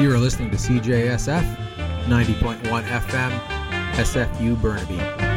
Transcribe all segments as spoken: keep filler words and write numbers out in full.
You are listening to C J S F, ninety point one F M, S F U Burnaby.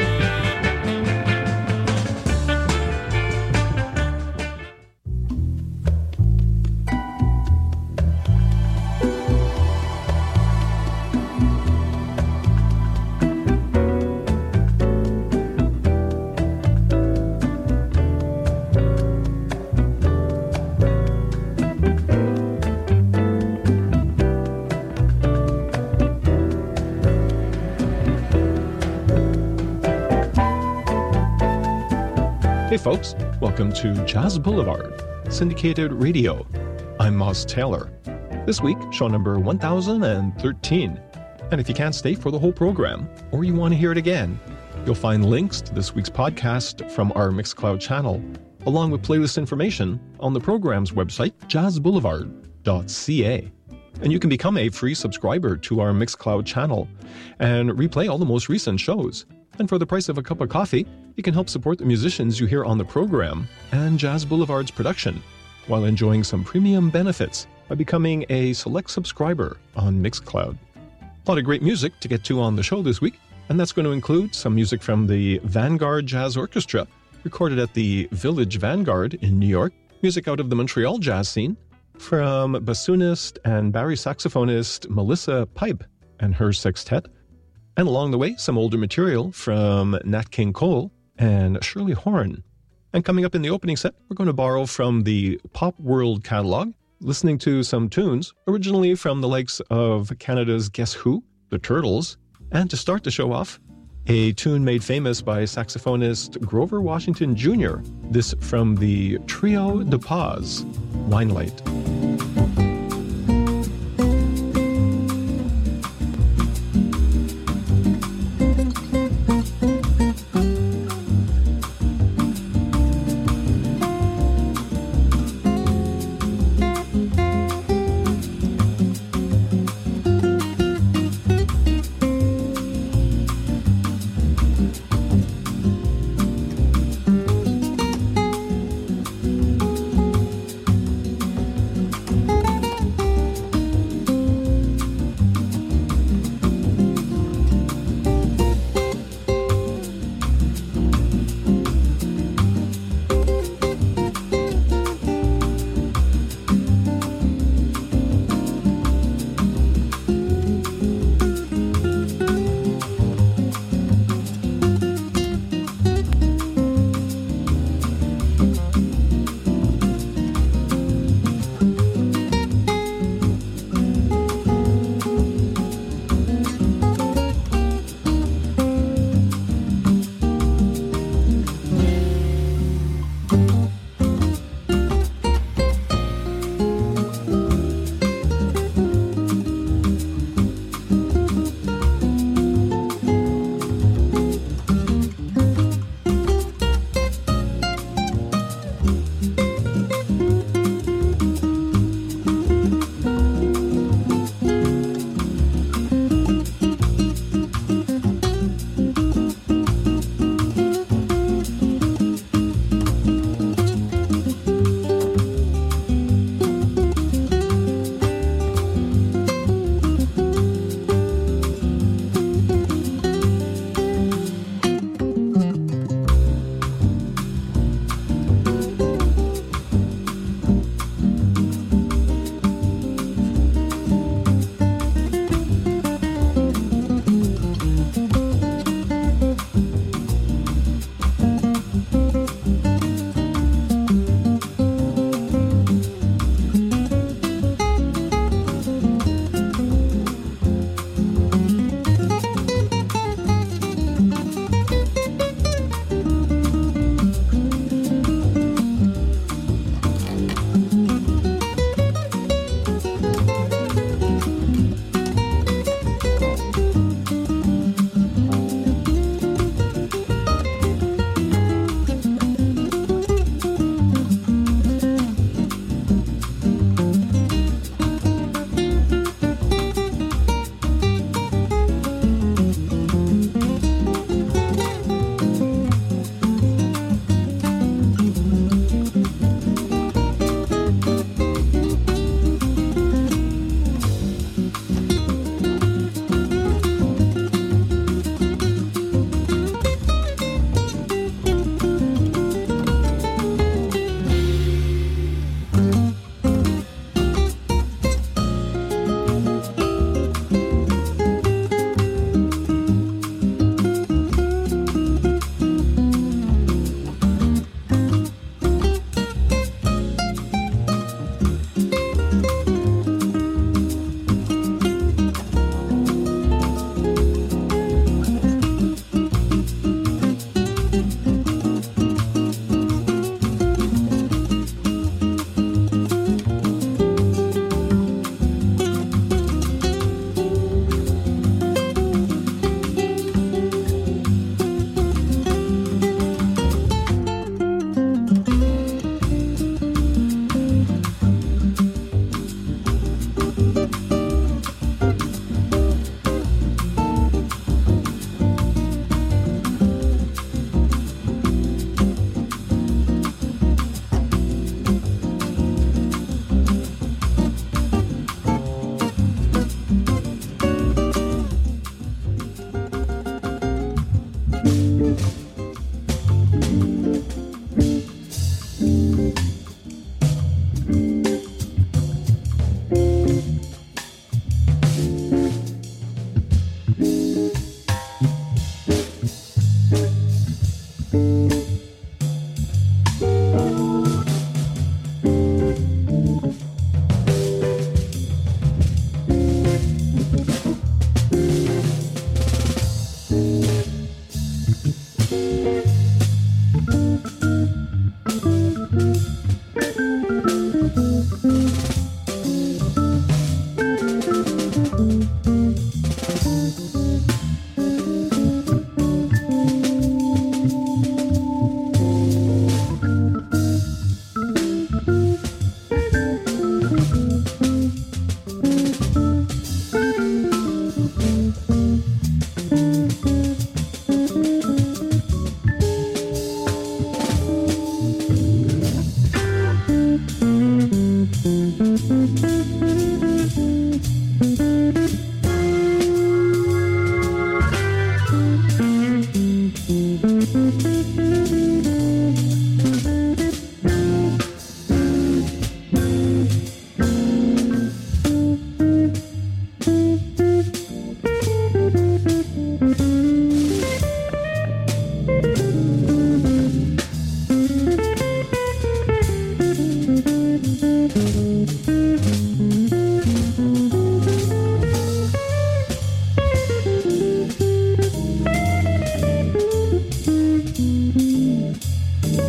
Hey folks, welcome to Jazz Boulevard, syndicated radio. I'm Moss Taylor. This week, show number one thousand thirteen. And if you can't stay for the whole program, or you want to hear it again, you'll find links to this week's podcast from our Mixcloud channel, along with playlist information on the program's website, jazz boulevard dot c a. And you can become a free subscriber to our Mixcloud channel and replay all the most recent shows. And for the price of a cup of coffee, you can help support the musicians you hear on the program and Jazz Boulevard's production, while enjoying some premium benefits by becoming a select subscriber on Mixcloud. A lot of great music to get to on the show this week, and that's going to include some music from the Vanguard Jazz Orchestra, recorded at the Village Vanguard in New York, music out of the Montreal jazz scene, from bassoonist and bari saxophonist Melissa Pipe and her sextet, and along the way, some older material from Nat King Cole and Shirley Horn. And coming up in the opening set, we're going to borrow from the Pop World catalog, listening to some tunes originally from the likes of Canada's Guess Who, the Turtles, and to start the show off, a tune made famous by saxophonist Grover Washington Junior, this from the Trio de Paz, Winelight.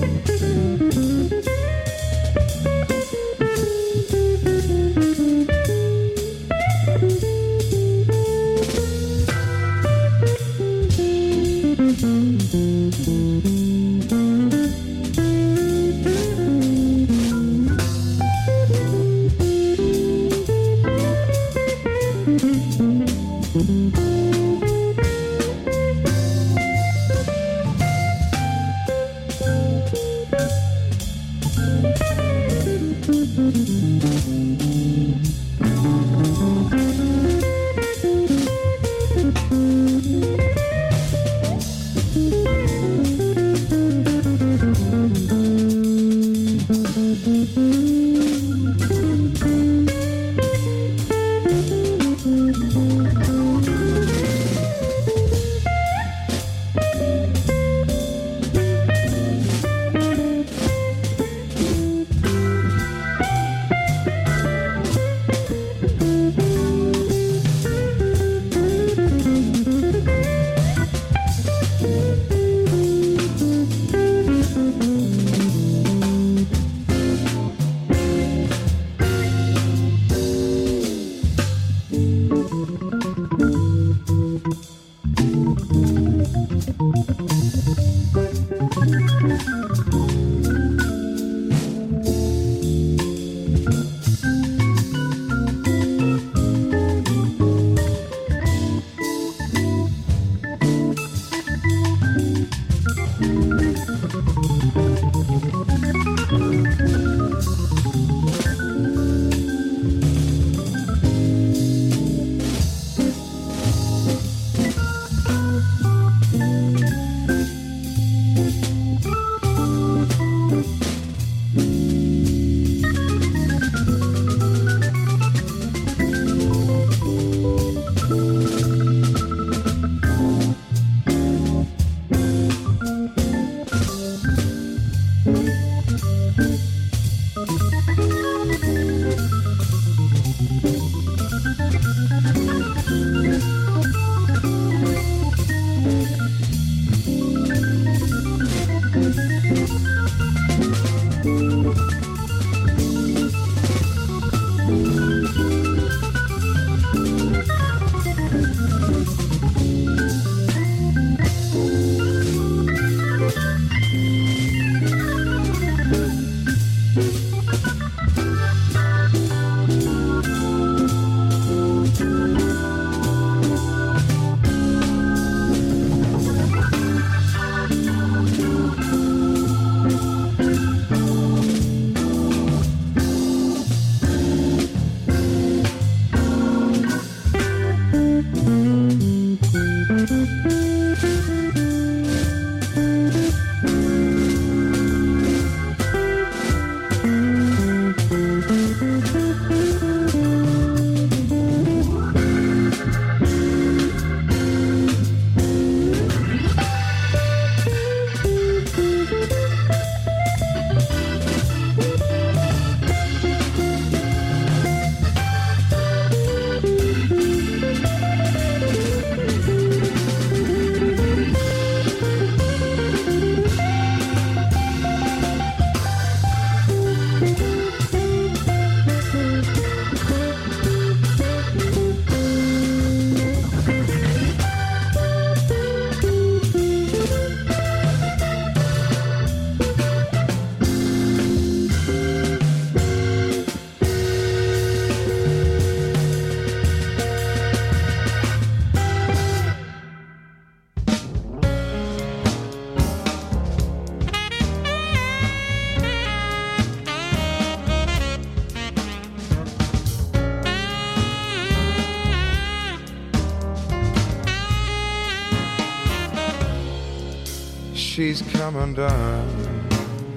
She's come undone.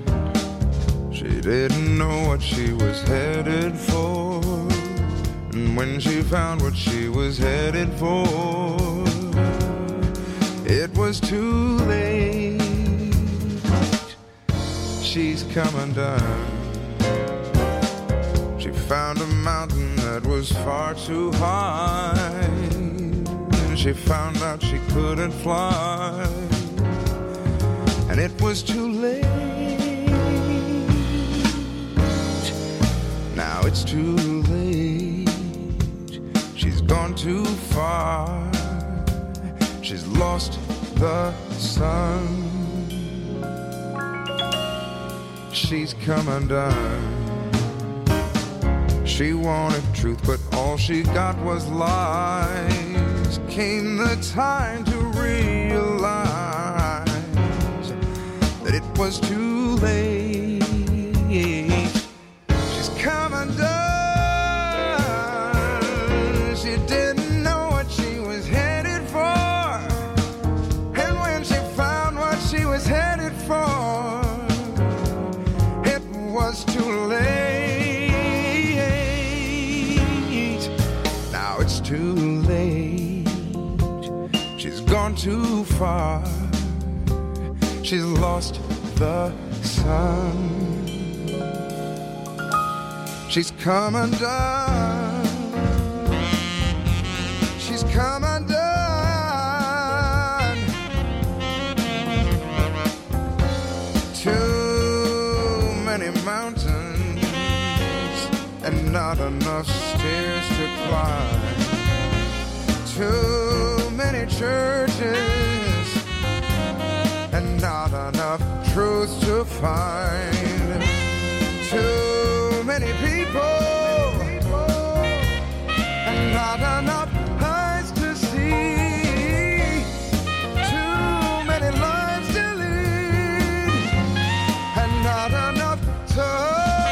She didn't know what she was headed for, and when she found what she was headed for, it was too late. She's come undone. She found a mountain that was far too high, and she found out she couldn't fly, and it was too late. it's too late. She's gone too far. She's lost the sun. She's come undone. She wanted truth, but all she got was lies. Came the time to realize that it was too late. She's come undone. She didn't know what she was headed for, and when she found what she was headed for, it was too late. Now it's too late. She's gone too far. She's lost the sun. She's come undone. She's come undone. Too many mountains and not enough stairs to climb. Too many churches and not enough truth to find. Too many people and not enough eyes to see. Too many lives to lead and not enough time.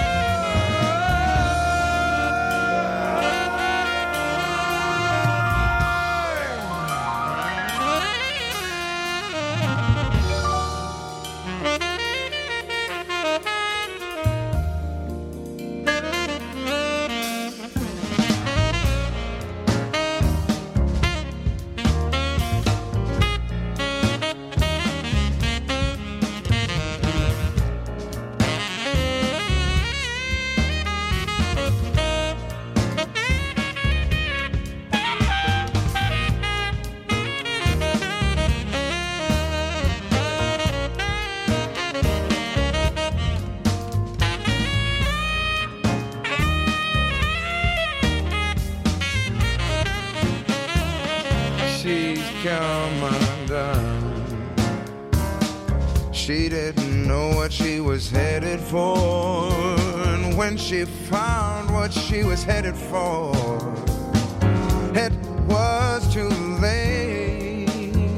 Come undone. She didn't know what she was headed for, and when she found what she was headed for, it was too late.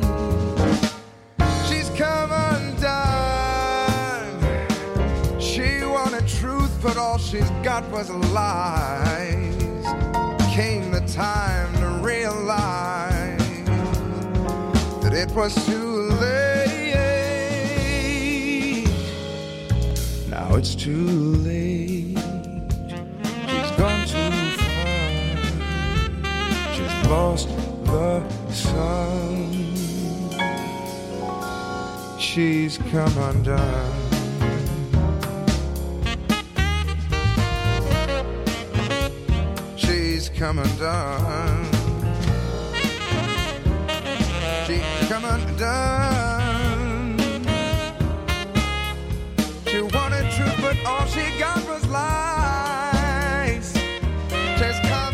She's come undone. She wanted truth, but all she's got was lies. Came the time to realize that it was too late. Now it's too late. She's gone too far. She's lost the sun. She's come undone. She's come undone. Come undone. She wanted truth, but all she got was lies. Just come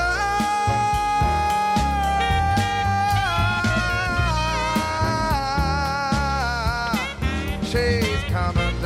undone. She's come undone.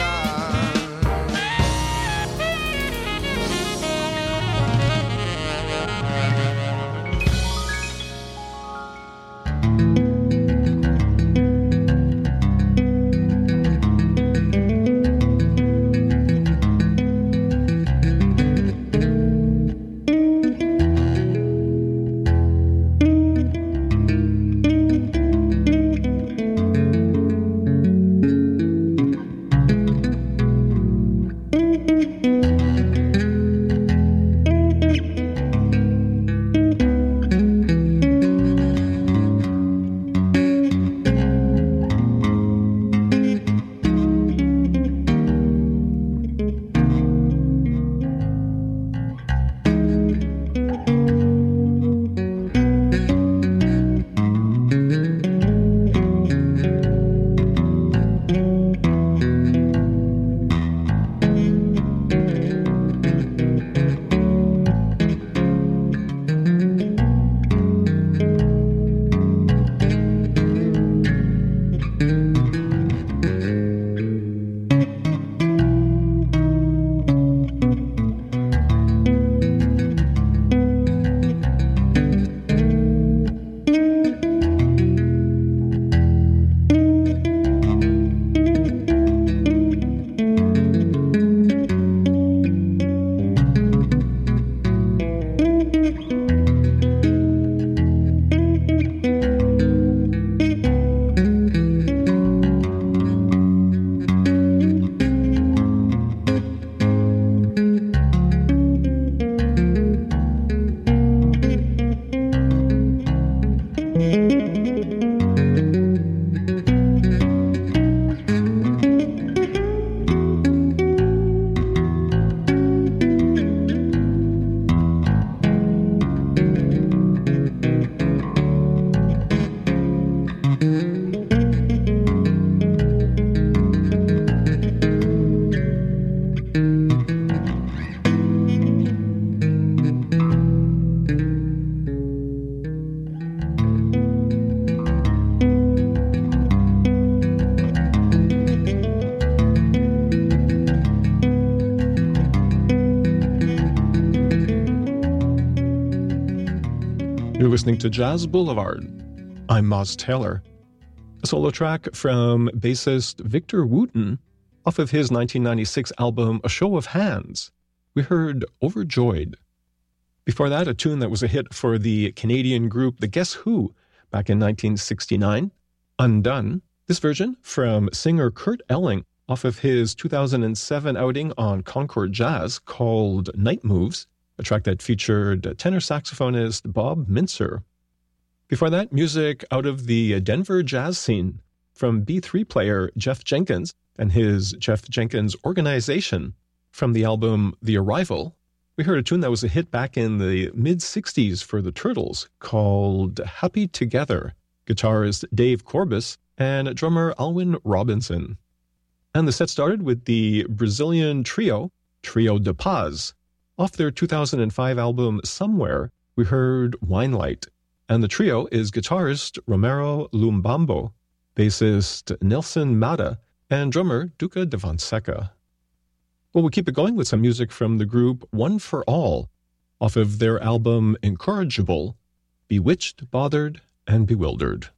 You're listening to Jazz Boulevard. I'm Moz Taylor. A solo track from bassist Victor Wooten off of his nineteen ninety-six album A Show of Hands. We heard Overjoyed. Before that, a tune that was a hit for the Canadian group The Guess Who back in nineteen sixty-nine, Undone. This version from singer Kurt Elling off of his two thousand seven outing on Concord Jazz called Night Moves, a track that featured tenor saxophonist Bob Mintzer. Before that, music out of the Denver jazz scene from B three player Jeff Jenkins and his Jeff Jenkins Organization. From the album The Arrival, we heard a tune that was a hit back in the mid-sixties for the Turtles called Happy Together, guitarist Dave Corbus and drummer Alwyn Robinson. And the set started with the Brazilian trio, Trio de Paz. Off their two thousand five album Somewhere, we heard Wine Light. And the trio is guitarist Romero Lumbambo, bassist Nelson Mata, and drummer Duca de Fonseca. Well, we'll keep it going with some music from the group One for All, off of their album Incorrigible, Bewitched, Bothered, and Bewildered.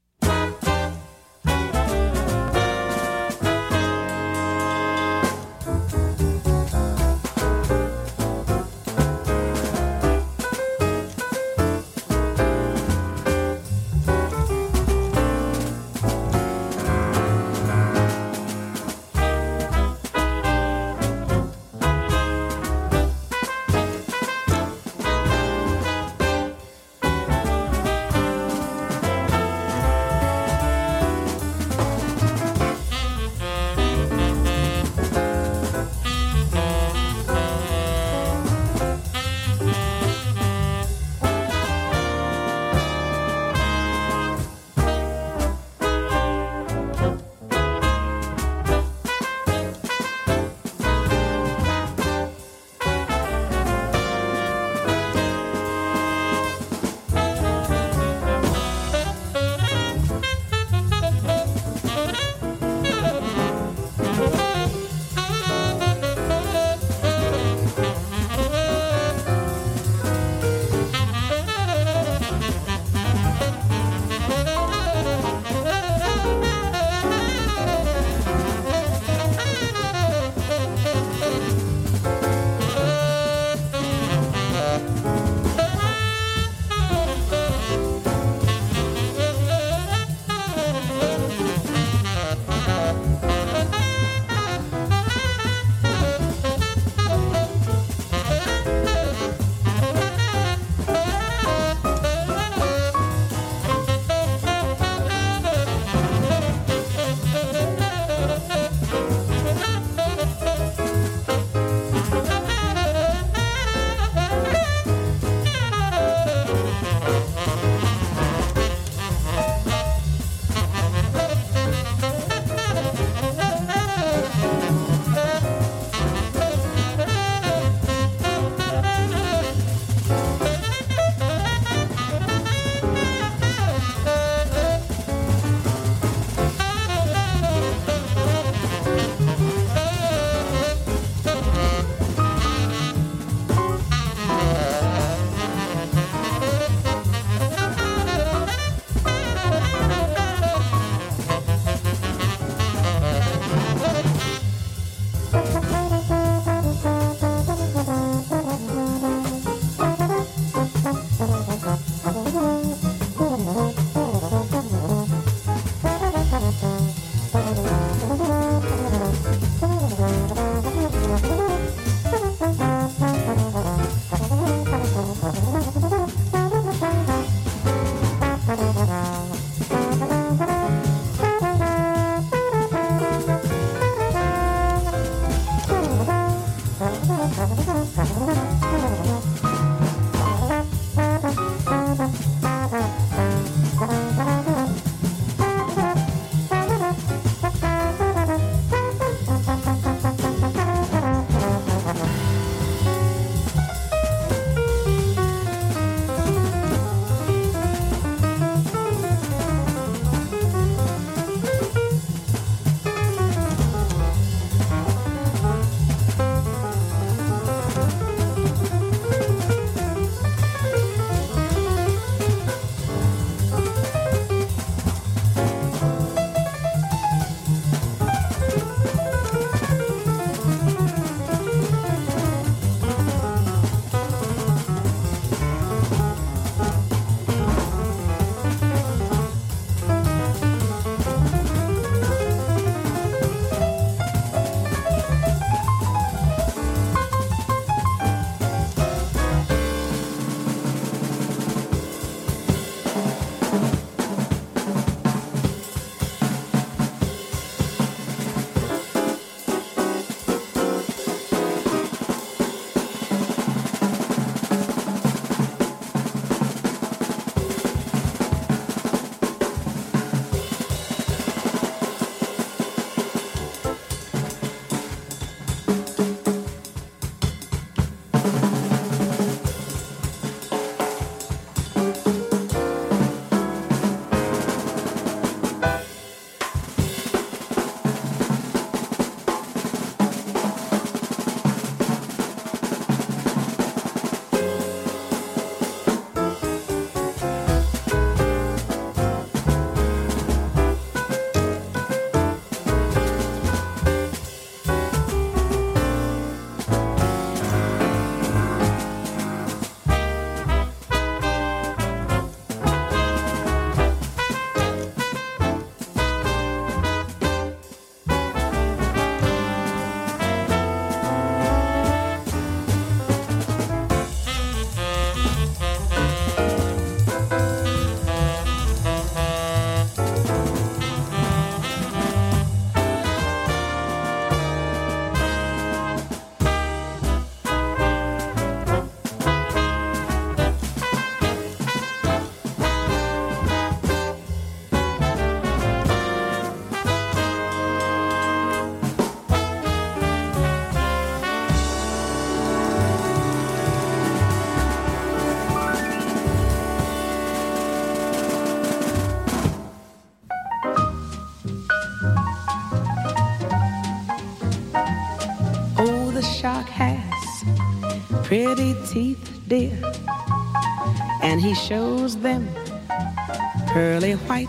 pretty teeth, dear, and he shows them pearly white.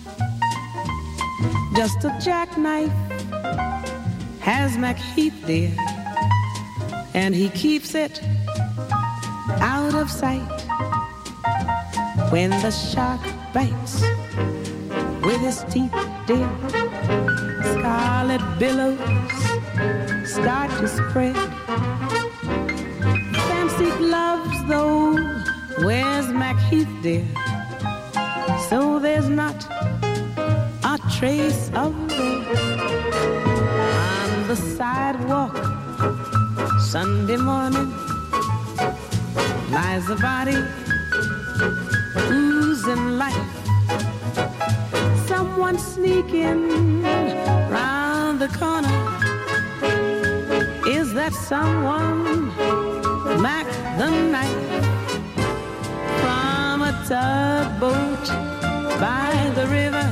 Just a jackknife has MacHeath, dear, and he keeps it out of sight. When the shark bites with his teeth, dear, scarlet billows start to spread. Fancy gloves, though, wears MacHeath, dear, so there's not a trace of red. On the sidewalk Sunday morning lies a body oozing life. Someone sneaking round the corner. Is that someone? Mac the Knife. From a tugboat by the river,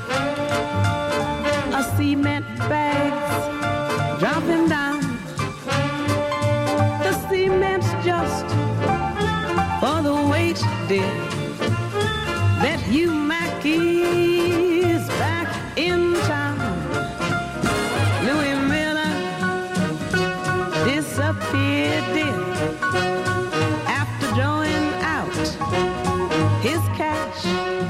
a cement bag's dropping down. The cement's just for the weight, dear. Bet you Mackie's back in town. Louis Miller disappeared, dear, after drawing out his cash.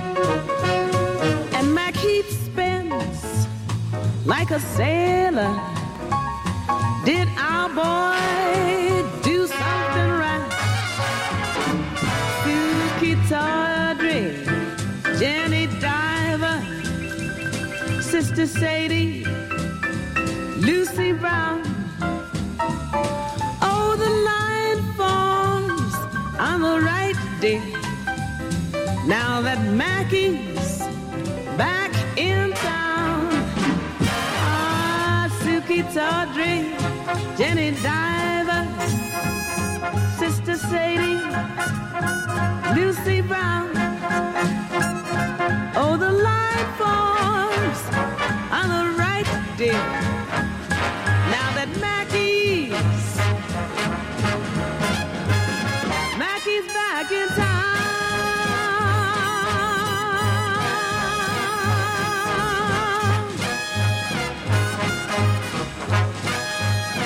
And MacHeath spends like a sailor. Did our boy do something right? Suki Tawdry, Jenny Diver, Sister Sadie, Lucy Brown. Oh, the line forms on the right, dear. Now that Mackie